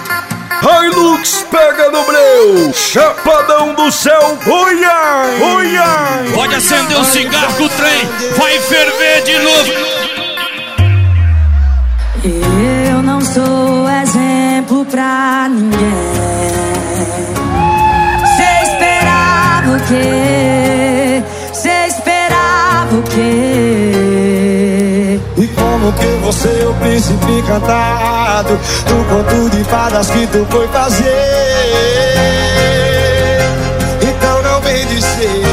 Hilux pega no breu, Chapadão do Céu, oi ai, oi ai. Pode acender o cigarro que o trem vai ferver de novo. Eu não sou exemplo pra ninguém. Cê esperava o quê? Cê esperava o quê? E como que você é o príncipe encantado do conto de fadas que tu foi fazer? Então não vem dizer.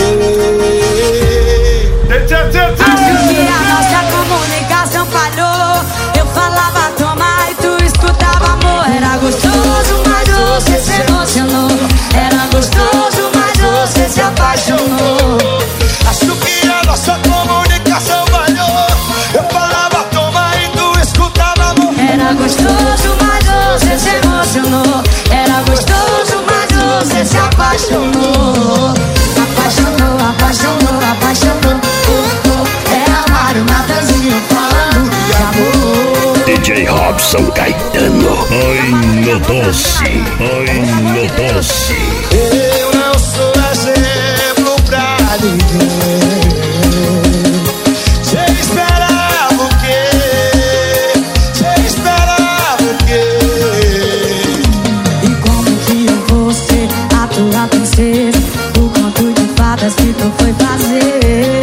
Acho que a nossa comunicação falhou. Eu falava toma e tu escutava amor. Era gostoso, mas você se emocionou. Era gostoso, mas você se apaixonou. Acho que a nossa comunicação falhou. Eu falava toma e tu escutava amor. Era gostoso, mas você se emocionou. Era gostoso, mas você se apaixonou. Apaixonou, apaixonou, apaixonou. É Mário Natanzinho falando de amor. DJ Robson Caetano, ai no doce, ai no doce. Eu não sou exemplo pra ninguém. Cê esperava o quê? Cê esperava o quê? E como que eu vou ser a tua princesa? O conto de fadas que tu foi fazer.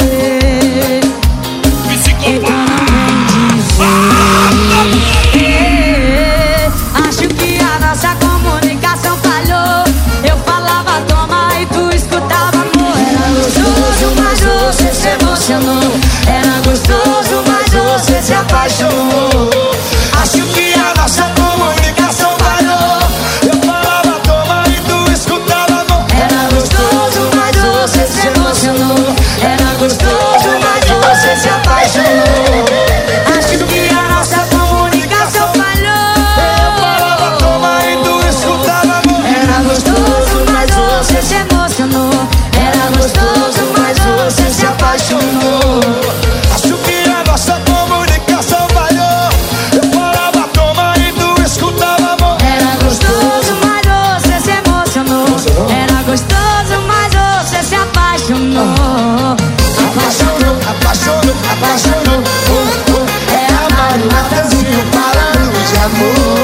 Acho que a nossa comunicação falhou. Eu falava toma e tu escutava amor. Era gostoso, mas você se emocionou. Era gostoso, mas você se apaixonou. Acho que a nossa comunicação falhou. Eu falava toma e tu escutava amor. Era gostoso, mas você se emocionou. Era gostoso, mas você se apaixonou. Acho que a nossa comunicação falhou. Eu falava toma e tu escutava amor. Era gostoso, mas você se emocionou. Era gostoso, mas você se apaixonou. Acho que a nossa comunicação falhou. Eu falava toma e tu escutava amor. Era gostoso, mas você se emocionou. Era gostoso, mas você se apaixonou. Apaixonou, apaixonou, apaixonou. É a Mário Natanzinho falando de amor.